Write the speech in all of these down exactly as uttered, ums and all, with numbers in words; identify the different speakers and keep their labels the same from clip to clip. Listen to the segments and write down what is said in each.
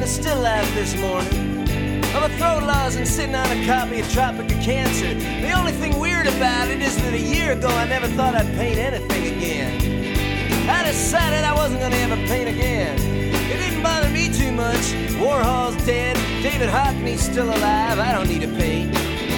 Speaker 1: still alive this morning. I'm a throat loss and sitting on a copy of Tropic of Cancer. The only thing weird about it is that a year ago I never thought I'd paint anything again. I decided I wasn't gonna ever paint again. It didn't bother me too much. Warhol's dead, David Hockney's still alive. I don't need to paint.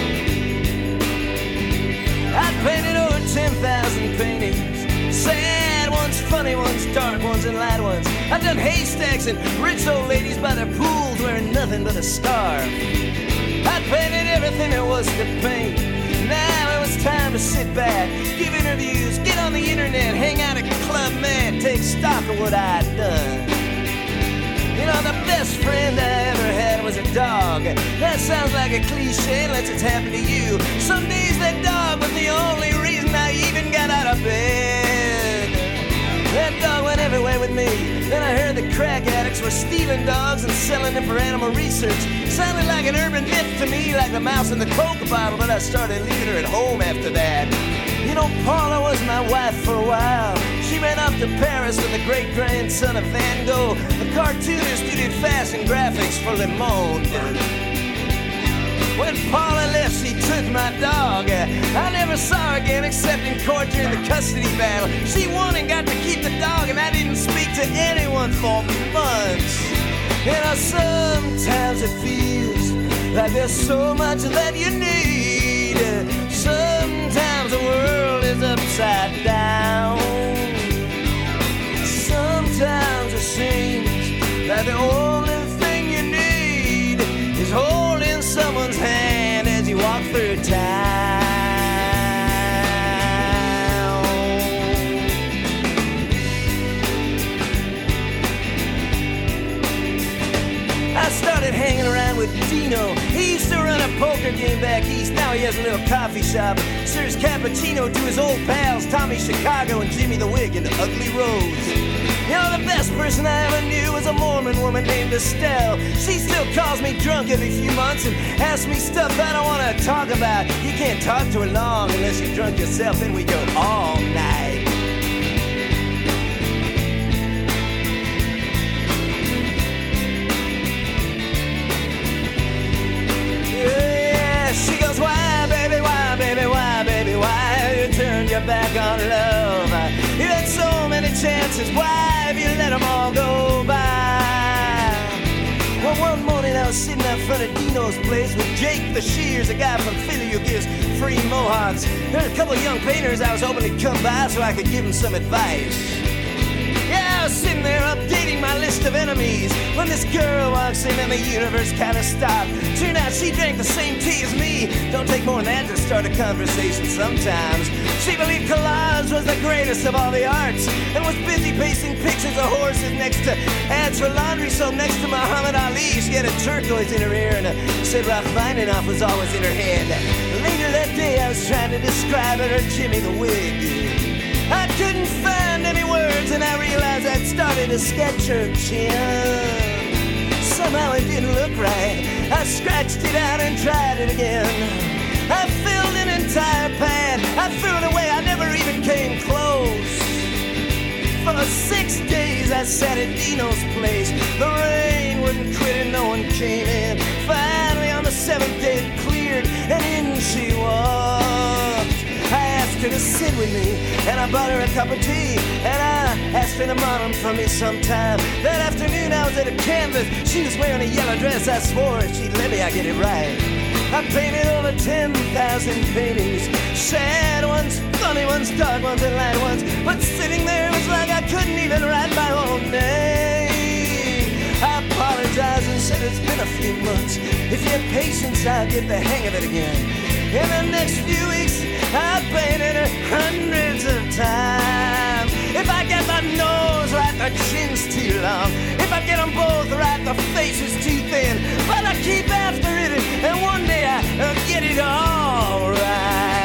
Speaker 1: I painted over ten thousand paintings. Sad ones, funny ones, dark ones, and light ones. I've done haystacks and rich old ladies by their pools wearing nothing but a scarf. I painted everything there was to paint. Now it was time to sit back, give interviews, get on the internet, hang out at Club Med, take stock of what I'd done. You know, the best friend I ever had was a dog. That sounds like a cliche unless it's happened to you. Some days that dog was the only reason I even got out of bed. That dog went everywhere with me. Then I heard the crack addicts were stealing dogs and selling them for animal research. Sounded like an urban myth to me, like the mouse in the Coke bottle, but I started leaving her at home after that. You know, Paula was my wife for a while. She ran off to Paris with the great-grandson of Van Gogh, the cartoonist who did fashion graphics for Le Monde. When Paula left, she took my dog. I never saw her again except in court during the custody battle. She won and got to keep the dog, and I didn't speak to anyone for months. You know, sometimes it feels like there's so much that you need. Sometimes the world is upside down. Sometimes it seems like the only thing you need is holding someone's hand as you walk through town. I started hanging around with Dino. He used to run a poker game back east. Now he has a little coffee shop. Serves cappuccino to his old pals Tommy Chicago and Jimmy the Wig in the Ugly Rose. You know, the best person I ever knew was a Mormon woman named Estelle. She still calls me drunk every few months and asks me stuff I don't want to talk about. You can't talk to her long unless you're drunk yourself, then we go all night. Yeah, she goes, why, baby, why, baby, why, baby, why you turned your back on love? You had so many chances, why have you let them all go by? Well, one morning I was sitting out front of Dino's place with Jake the Shears, a guy from Philly who gives free mohawks. There's a couple of young painters I was hoping to come by so I could give them some advice. Yeah, I was sitting there updating my list of enemies when this girl walks in and the universe kind of stopped. Turned out she drank the same tea as me. Don't take more than that to start a conversation sometimes. She believed collage was the greatest of all the arts and was busy pasting pictures of horses next to ads for laundry soap next to Muhammad Ali. She had a turquoise in her ear and a, said Rachmaninoff was always in her head. Later that day I was trying to describe it, her Jimmy the Wig. I couldn't find any words and I realized I'd started to sketch her chin. Somehow it didn't look right. I scratched it out and tried it again. I filled an entire pad. I threw it away. I never even came close. For six days I sat at Dino's place. The rain wouldn't quit and no one came in. Finally on the seventh day it cleared and in she walked. I asked her to sit with me, and I bought her a cup of tea, and I asked her to model them for me sometime. That afternoon I was at a canvas. She was wearing a yellow dress. I swore if she'd let me, I'd get it right. I painted over ten thousand paintings, sad ones, funny ones, dark ones, and light ones. But sitting there it was like I couldn't even write my own name. I apologized and said it's been a few months. If you have patience, I'll get the hang of it again. In the next few weeks, I painted her hundreds of times. If I get the nose right, the chin's too long. If I get them both right, the face is too thin. But I keep after it, and one day I'll get it all right.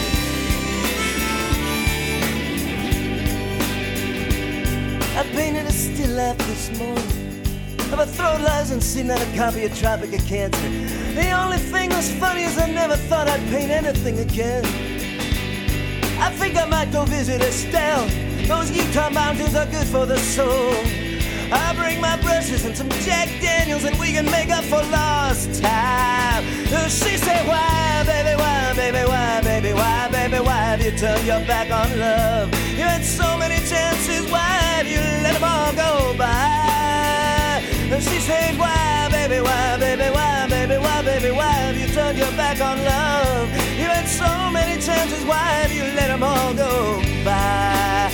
Speaker 1: I painted a still laugh this morning. If I throw lies and seen that a copy of Tropic of Cancer. The only thing that's funny is I never thought I'd paint anything again. I think I might go visit Estelle. Those Utah mountains are good for the soul. I'll bring my brushes and some Jack Daniels and we can make up for lost time. She said, why, baby, why, baby, why, baby, why, baby, why have you turned your back on love? You had so many chances, why have you let them all go by? She said, why, baby, why, baby, why, baby, why, baby, why have you turned your back on love? You had so many chances, why have you let them all go by?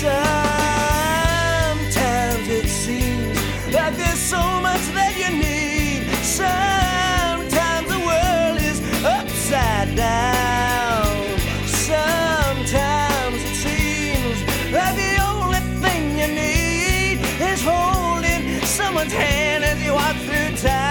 Speaker 1: Sometimes it seems like there's so much that you need. Sometimes the world is upside down. Sometimes it seems like the only thing you need is holding someone's hand as you walk through time.